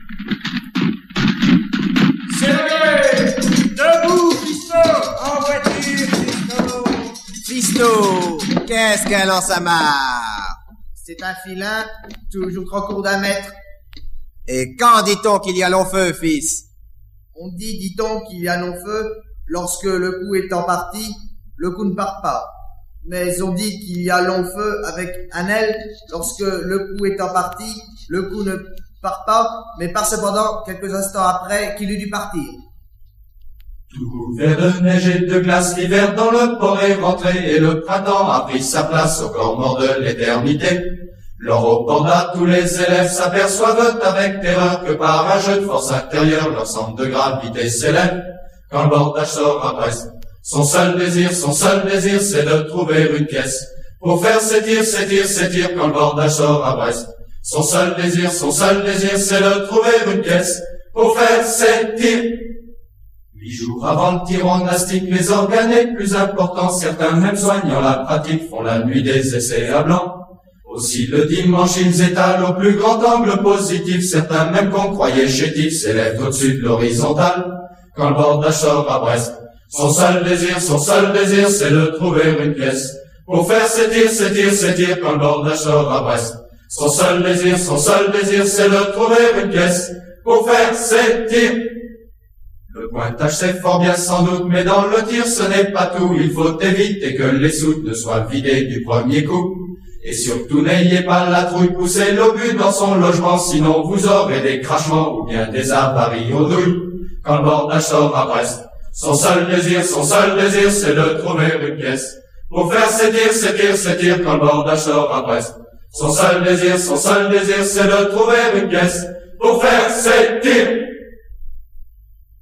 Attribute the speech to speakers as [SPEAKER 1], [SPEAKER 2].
[SPEAKER 1] Sergei! Debout, Fisto! En voiture, Fisto!
[SPEAKER 2] Fisto, qu'est-ce qu'un lance-amarre?
[SPEAKER 3] C'est un filin, toujours en cours d'un mètre.
[SPEAKER 2] Et quand dit-on qu'il y a long feu, fils?
[SPEAKER 3] On dit-on, qu'il y a long feu, lorsque le coup est en partie, le coup ne part pas. Mais on dit qu'il y a long feu avec un L, lorsque le coup est en partie, le coup ne part pas, mais part cependant quelques instants après qu'il eut dû partir.
[SPEAKER 4] Tout couvert de neige et de glace, l'hiver dans le port est rentré, et le printemps a pris sa place au corps mort de l'éternité. Lors au Panda, tous les élèves s'aperçoivent avec terreur que par un jeu de force intérieure, leur centre de gravité s'élève. Quand le bordage sort à Brest, son seul désir, c'est de trouver une pièce pour faire s'étire, quand le bordage sort à Brest. Son seul désir, c'est de trouver une pièce pour faire s'étire. 8 jours avant le tir en gymnastique, les organes les plus importants, certains même soignant la pratique, font la nuit des essais à blanc. Aussi le dimanche, ils étalent au plus grand angle positif, certains même qu'on croyait chétifs s'élèvent au-dessus de l'horizontale. Quand le bordage sort à Brest, son seul désir, c'est de trouver une pièce pour faire s'étire, quand le bordage sort à Brest. Son seul désir, c'est de trouver une pièce pour faire s'étire. Le pointage c'est fort bien sans doute, mais dans le tir ce n'est pas tout, il faut éviter que les soutes ne soient vidées du premier coup. Et surtout n'ayez pas la trouille, poussez l'obus dans son logement, sinon vous aurez des crachements ou bien des avaries aux douilles. Quand le bordage sort à Brest, son seul désir, c'est de trouver une pièce pour faire s'étire, quand le bordage sort à Brest. Son seul désir, c'est de trouver une pièce pour faire s'étire.